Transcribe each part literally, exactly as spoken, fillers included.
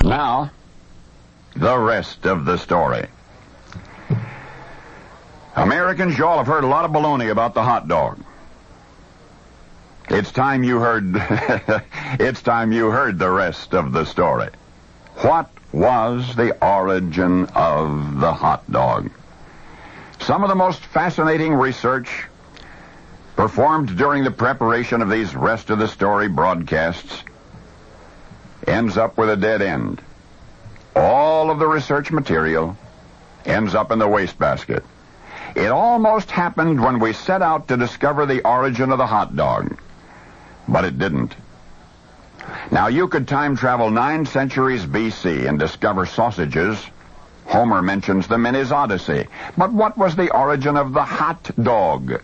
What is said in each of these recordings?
Now, the rest of the story. Americans, y'all have heard a lot of baloney about the hot dog. It's time you heard, it's time you heard the rest of the story. What was the origin of the hot dog? Some of the most fascinating research performed during the preparation of these rest of the story broadcasts ends up with a dead end. All of the research material ends up in the wastebasket. It almost happened when we set out to discover the origin of the hot dog, but it didn't. Now, you could time travel nine centuries B C and discover sausages. Homer mentions them in his Odyssey. But what was the origin of the hot dog?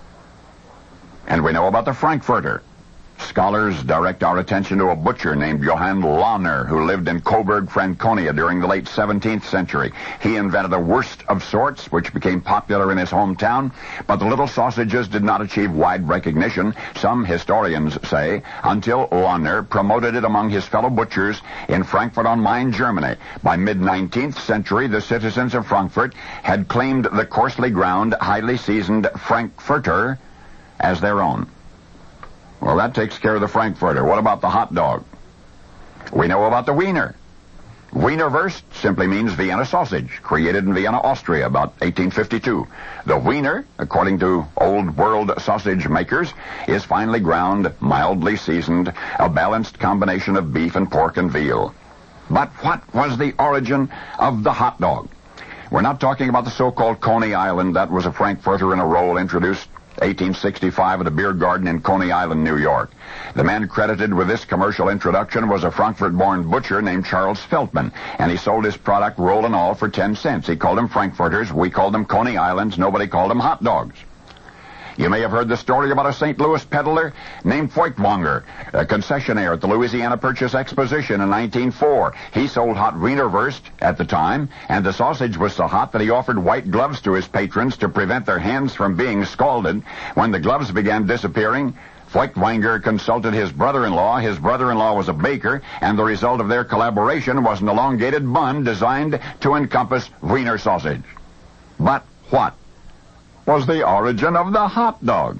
And we know about the Frankfurter. Scholars direct our attention to a butcher named Johann Lohner, who lived in Coburg, Franconia during the late seventeenth century. He invented a wurst of sorts, which became popular in his hometown, but the little sausages did not achieve wide recognition, some historians say, until Lohner promoted it among his fellow butchers in Frankfurt on Main, Germany. By mid-nineteenth century, the citizens of Frankfurt had claimed the coarsely ground, highly seasoned Frankfurter as their own. Well, that takes care of the Frankfurter. What about the hot dog? We know about the Wiener. Wienerwurst simply means Vienna sausage, created in Vienna, Austria, about eighteen fifty-two. The Wiener, according to old world sausage makers, is finely ground, mildly seasoned, a balanced combination of beef and pork and veal. But what was the origin of the hot dog? We're not talking about the so-called Coney Island. That was a Frankfurter in a roll introduced eighteen sixty-five at a beer garden in Coney Island, New York. The man credited with this commercial introduction was a Frankfurt-born butcher named Charles Feltman, and he sold his product roll and all for ten cents. He called them Frankfurters. We called them Coney Islands. Nobody called them hot dogs. You may have heard the story about a Saint Louis peddler named Feuchtwanger, a concessionaire at the Louisiana Purchase Exposition in nineteen oh four. He sold hot Wienerwurst at the time, and the sausage was so hot that he offered white gloves to his patrons to prevent their hands from being scalded. When the gloves began disappearing, Feuchtwanger consulted his brother-in-law. His brother-in-law was a baker, and the result of their collaboration was an elongated bun designed to encompass Wiener sausage. But what was the origin of the hot dog?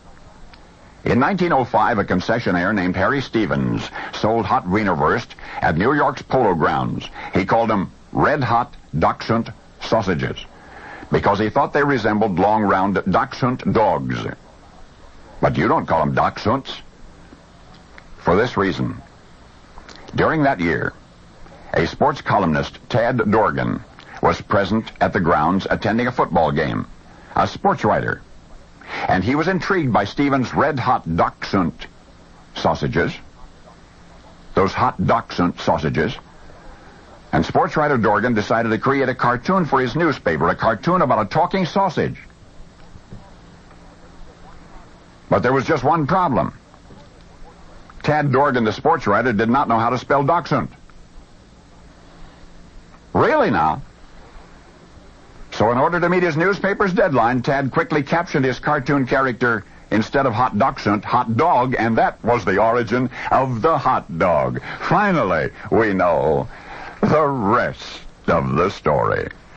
In nineteen oh five, a concessionaire named Harry Stevens sold hot Wienerwurst at New York's Polo Grounds. He called them red-hot Dachshund sausages because he thought they resembled long, round Dachshund dogs. But you don't call them Dachshunds. For this reason, during that year, a sports columnist, Tad Dorgan, was present at the grounds attending a football game. A sports writer, and he was intrigued by Stevens' red-hot Dachshund sausages, those hot Dachshund sausages, and sports writer Dorgan decided to create a cartoon for his newspaper, a cartoon about a talking sausage. But there was just one problem. Tad Dorgan, the sports writer, did not know how to spell Dachshund. Really now? So in order to meet his newspaper's deadline, Tad quickly captioned his cartoon character, instead of hot Dachshund, hot dog, and that was the origin of the hot dog. Finally, we know the rest of the story.